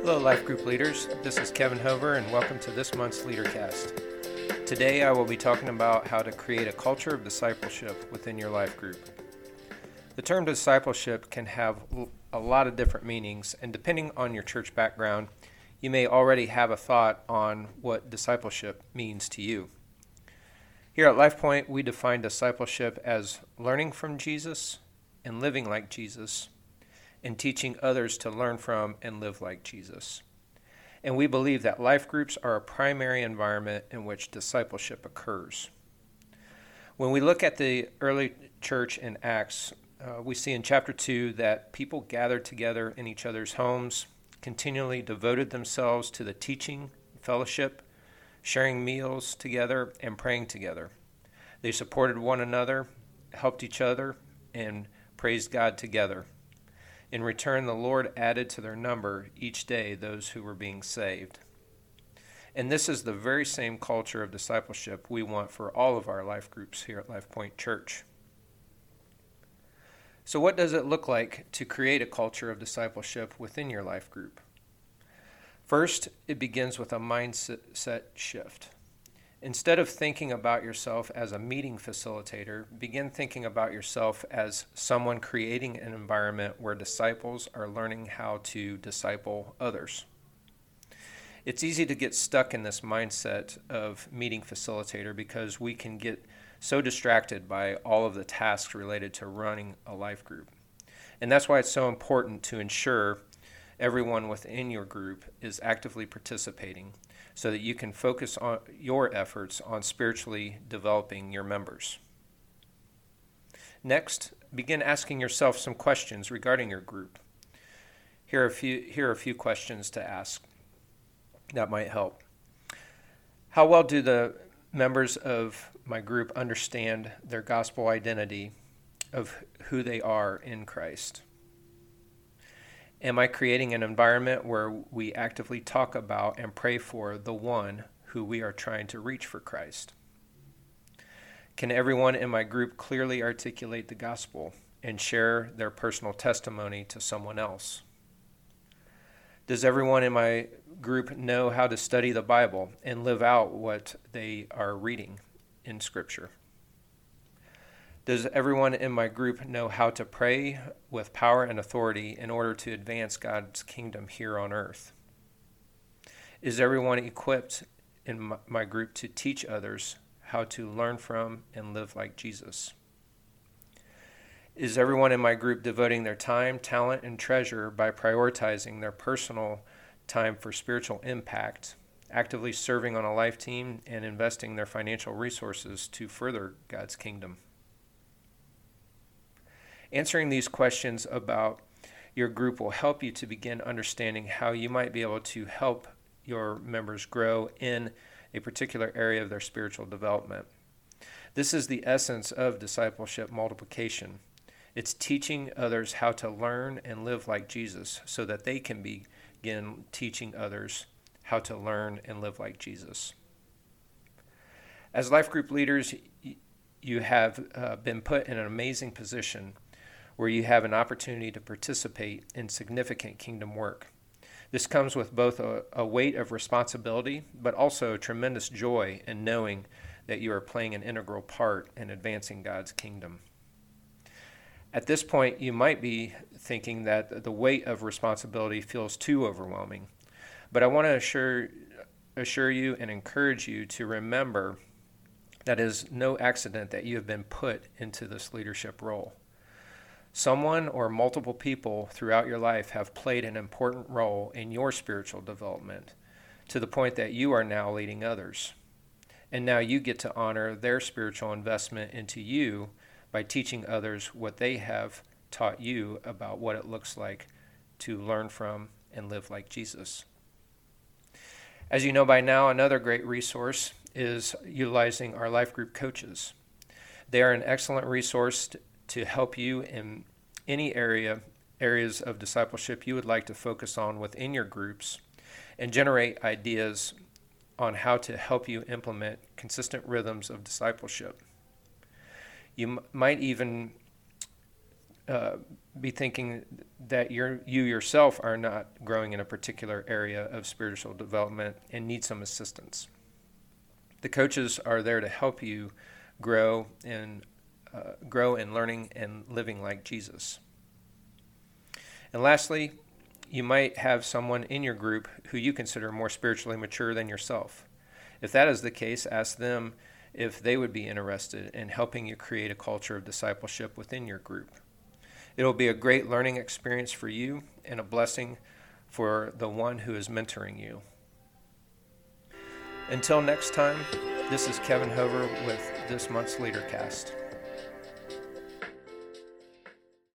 Hello, Life Group leaders. This is Kevin Hover, and welcome to this month's LeaderCast. Today, I will be talking about how to create a culture of discipleship within your life group. The term discipleship can have a lot of different meanings, and depending on your church background, you may already have a thought on what discipleship means to you. Here at LifePoint, we define discipleship as learning from Jesus and living like Jesus, and teaching others to learn from and live like Jesus. And we believe that life groups are a primary environment in which discipleship occurs. When we look at the early church in Acts, we see in chapter 2 that people gathered together in each other's homes, continually devoted themselves to the teaching, fellowship, sharing meals together, and praying together. They supported one another, helped each other, and praised God together. In return, the Lord added to their number each day those who were being saved. And this is the very same culture of discipleship we want for all of our life groups here at LifePoint Church. So what does it look like to create a culture of discipleship within your life group? First, it begins with a mindset shift. Instead of thinking about yourself as a meeting facilitator, begin thinking about yourself as someone creating an environment where disciples are learning how to disciple others. It's easy to get stuck in this mindset of meeting facilitator because we can get so distracted by all of the tasks related to running a life group. And that's why it's so important to ensure everyone within your group is actively participating, so that you can focus on your efforts on spiritually developing your members. Next, begin asking yourself some questions regarding your group. Here are a few questions to ask that might help. How well do the members of my group understand their gospel identity of who they are in Christ? Am I creating an environment where we actively talk about and pray for the one who we are trying to reach for Christ? Can everyone in my group clearly articulate the gospel and share their personal testimony to someone else? Does everyone in my group know how to study the Bible and live out what they are reading in Scripture? Does everyone in my group know how to pray with power and authority in order to advance God's kingdom here on earth? Is everyone equipped in my group to teach others how to learn from and live like Jesus? Is everyone in my group devoting their time, talent, and treasure by prioritizing their personal time for spiritual impact, actively serving on a life team, and investing their financial resources to further God's kingdom? Answering these questions about your group will help you to begin understanding how you might be able to help your members grow in a particular area of their spiritual development. This is the essence of discipleship multiplication. It's teaching others how to learn and live like Jesus so that they can begin teaching others how to learn and live like Jesus. As life group leaders, you have been put in an amazing position where you have an opportunity to participate in significant kingdom work. This comes with both a weight of responsibility, but also tremendous joy in knowing that you are playing an integral part in advancing God's kingdom. At this point, you might be thinking that the weight of responsibility feels too overwhelming, but I want to assure you and encourage you to remember that it is no accident that you have been put into this leadership role. Someone or multiple people throughout your life have played an important role in your spiritual development to the point that you are now leading others. And now you get to honor their spiritual investment into you by teaching others what they have taught you about what it looks like to learn from and live like Jesus. As you know by now, another great resource is utilizing our life group coaches. They are an excellent resource to help you in any areas of discipleship you would like to focus on within your groups and generate ideas on how to help you implement consistent rhythms of discipleship. You might even be thinking that you yourself are not growing in a particular area of spiritual development and need some assistance. The coaches are there to help you grow in learning and living like Jesus. And lastly, you might have someone in your group who you consider more spiritually mature than yourself. If that is the case, ask them if they would be interested in helping you create a culture of discipleship within your group. It'll be a great learning experience for you and a blessing for the one who is mentoring you. Until next time, this is Kevin Hover with this month's LeaderCast.